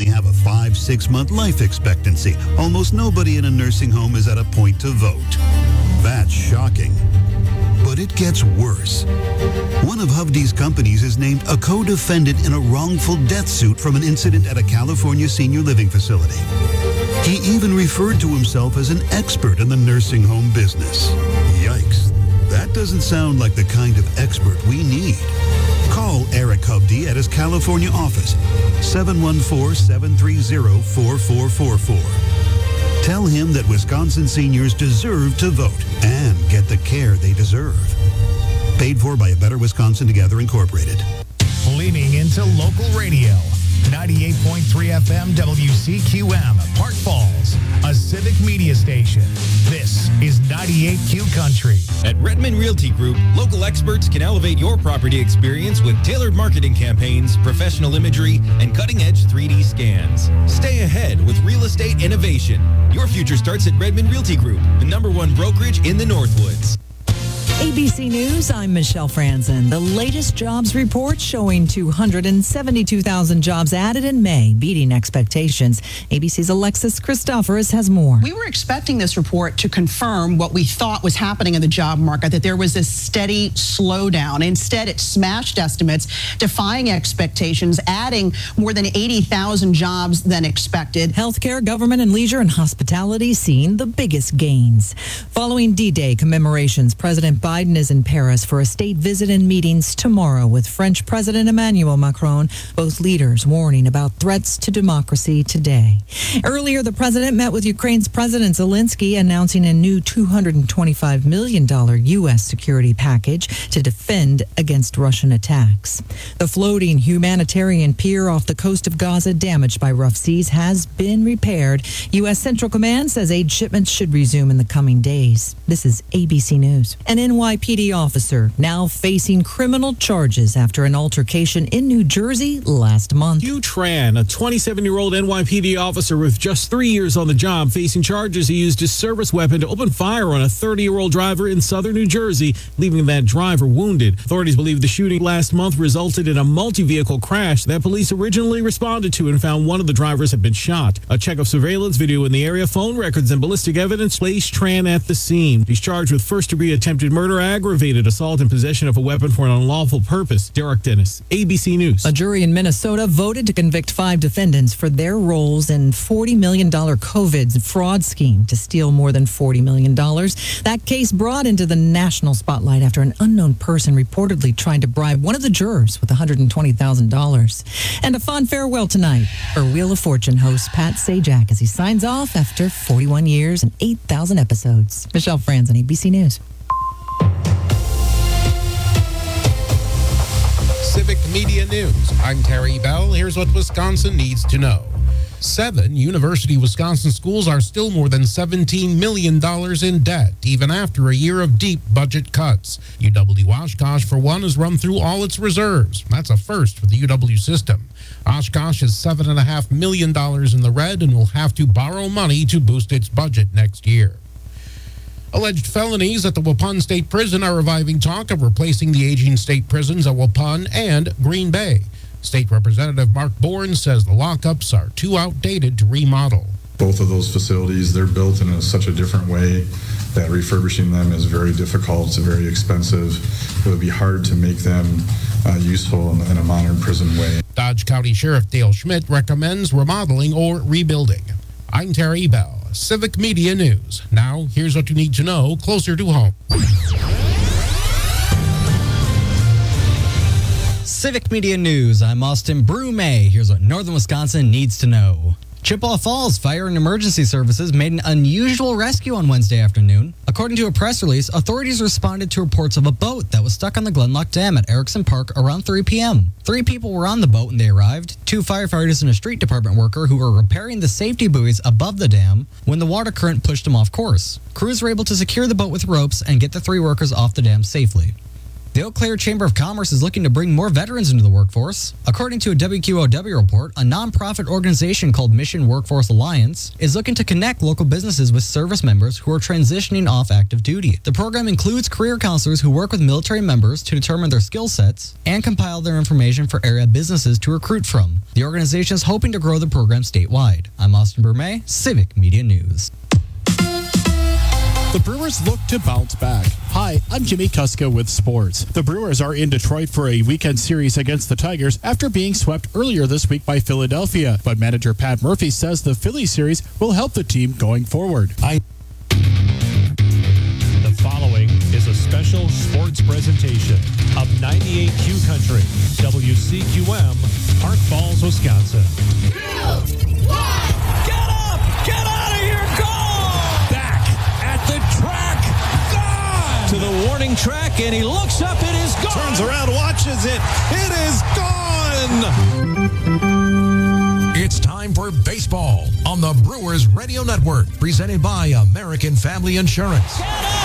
only have a 5-6 month life expectancy. Almost nobody in a nursing home is at a point to vote. That's shocking. But it gets worse. One of Hovde's companies is named a co-defendant in a wrongful death suit from an incident at a California senior living facility. He even referred to himself as an expert in the nursing home business. Yikes. That doesn't sound like the kind of expert we need. Call Eric Hovde at his California office, 714-730-4444. Tell him that Wisconsin seniors deserve to vote and get the care they deserve. Paid for by A Better Wisconsin Together, Incorporated. Leaning into local radio. 98.3 FM WCQM, Park Falls, a civic media station. This is 98Q Country. At Redmond Realty Group, local experts can elevate your property experience with tailored marketing campaigns, professional imagery, and cutting-edge 3D scans. Stay ahead with real estate innovation. Your future starts at Redmond Realty Group, the #1 brokerage in the Northwoods. ABC News, I'm Michelle Franzen. The latest jobs report showing 272,000 jobs added in May, beating expectations. ABC's Alexis Christoforous has more. We were expecting this report to confirm what we thought was happening in the job market, that there was this steady slowdown. Instead, it smashed estimates, defying expectations, adding more than 80,000 jobs than expected. Healthcare, government and leisure, and hospitality seeing the biggest gains. Following D-Day commemorations, President Biden is in Paris for a state visit and meetings tomorrow with French President Emmanuel Macron, both leaders warning about threats to democracy today. Earlier, the president met with Ukraine's President Zelensky, announcing a new $225 million U.S. security package to defend against Russian attacks. The floating humanitarian pier off the coast of Gaza, damaged by rough seas, has been repaired. U.S. Central Command says aid shipments should resume in the coming days. This is ABC News. An NYPD officer now facing criminal charges after an altercation in New Jersey last month. Hugh Tran, a 27-year-old NYPD officer with just 3 years on the job, facing charges he used his service weapon to open fire on a 30-year-old driver in southern New Jersey, leaving that driver wounded. Authorities believe the shooting last month resulted in a multi-vehicle crash that police originally responded to and found one of the drivers had been shot. A check of surveillance video in the area, phone records, and ballistic evidence placed Tran at the scene. He's charged with first-degree attempted murder, aggravated assault, and possession of a weapon for an unlawful purpose. Derek Dennis, ABC News. A jury in Minnesota voted to convict 5 defendants for their roles in $40 million COVID fraud scheme to steal more than $40 million. That case brought into the national spotlight after an unknown person reportedly tried to bribe one of the jurors with $120,000. And a fond farewell tonight for Wheel of Fortune host Pat Sajak as he signs off after 41 years and 8,000 episodes. Michelle Franzen, ABC News. Civic Media News. I'm Terry Bell. Here's what Wisconsin needs to know. 7 University of Wisconsin schools are still more than $17 million in debt, even after a year of deep budget cuts. UW-Oshkosh, for one, has run through all its reserves. That's a first for the UW system. Oshkosh is $7.5 million in the red and will have to borrow money to boost its budget next year. Alleged felonies at the Waupun State Prison are reviving talk of replacing the aging state prisons at Waupun and Green Bay. State Representative Mark Bourne says the lockups are too outdated to remodel. Both of those facilities, they're built in such a different way that refurbishing them is very difficult. It's very expensive. It would be hard to make them useful in a modern prison way. Dodge County Sheriff Dale Schmidt recommends remodeling or rebuilding. I'm Terry Bell, Civic Media News. Now, here's what you need to know closer to home. Civic Media News, I'm Austin Brumay. Here's what Northern Wisconsin needs to know. Chippewa Falls Fire and Emergency Services made an unusual rescue on Wednesday afternoon. According to a press release, authorities responded to reports of a boat that was stuck on the Glenlock Dam at Erickson Park around 3 p.m. 3 people were on the boat when they arrived, 2 firefighters and a street department worker who were repairing the safety buoys above the dam when the water current pushed them off course. Crews were able to secure the boat with ropes and get the 3 workers off the dam safely. The Eau Claire Chamber of Commerce is looking to bring more veterans into the workforce. According to a WQOW report, a nonprofit organization called Mission Workforce Alliance is looking to connect local businesses with service members who are transitioning off active duty. The program includes career counselors who work with military members to determine their skill sets and compile their information for area businesses to recruit from. The organization is hoping to grow the program statewide. I'm Austin Brume, Civic Media News. The Brewers look to bounce back. Hi, I'm Jimmy Kuska with sports. The Brewers are in Detroit for a weekend series against the Tigers after being swept earlier this week by Philadelphia. But manager Pat Murphy says the Philly series will help the team going forward. The following is a special sports presentation of 98Q Country, WCQM, Park Falls, Wisconsin. 2, 1, get up! Get out of here! Go! The track, gone! To the warning track, and he looks up, it is gone! Turns around, watches it, it is gone! It's time for baseball on the Brewers Radio Network, presented by American Family Insurance. Get up!